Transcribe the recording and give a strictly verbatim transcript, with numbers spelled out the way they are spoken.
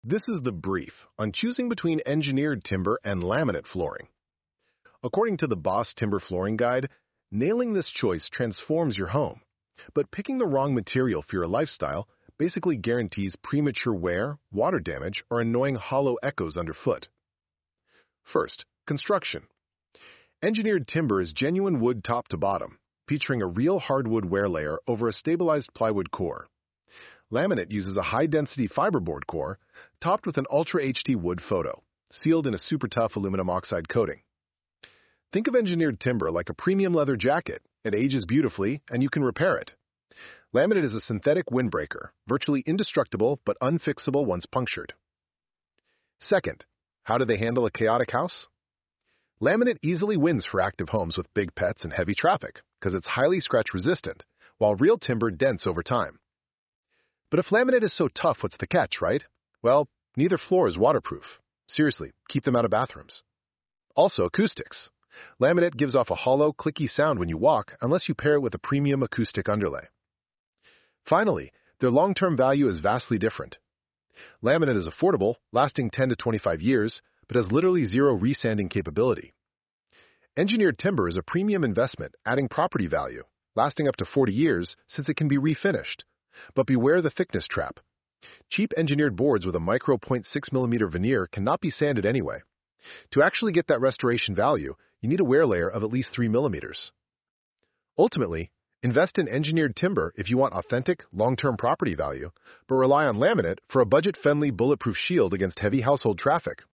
This is the brief on choosing between engineered timber and laminate flooring. According to the Boss Timber Flooring Guide, nailing this choice transforms your home. But picking the wrong material for your lifestyle basically guarantees premature wear, water damage, or annoying hollow echoes underfoot. First, construction. Engineered timber is genuine wood top to bottom, featuring a real hardwood wear layer over a stabilized plywood core. Laminate uses a high-density fiberboard core topped with an Ultra H D wood photo, sealed in a super tough aluminum oxide coating. Think of engineered timber like a premium leather jacket. It ages beautifully, and you can repair it. Laminate is a synthetic windbreaker, virtually indestructible but unfixable once punctured. Second, how do they handle a chaotic house? Laminate easily wins for active homes with big pets and heavy traffic because it's highly scratch-resistant, while real timber dents over time. But if laminate is so tough, what's the catch, right? Well, neither floor is waterproof. Seriously, keep them out of bathrooms. Also, acoustics. Laminate gives off a hollow, clicky sound when you walk unless you pair it with a premium acoustic underlay. Finally, their long-term value is vastly different. Laminate is affordable, lasting ten to twenty-five years, but has literally zero resanding capability. Engineered timber is a premium investment, adding property value, lasting up to forty years since it can be refinished. But beware the thickness trap. Cheap engineered boards with a micro zero point six millimeter veneer cannot be sanded anyway. To actually get that restoration value, you need a wear layer of at least three millimeters. Ultimately, invest in engineered timber if you want authentic, long-term property value, but rely on laminate for a budget-friendly, bulletproof shield against heavy household traffic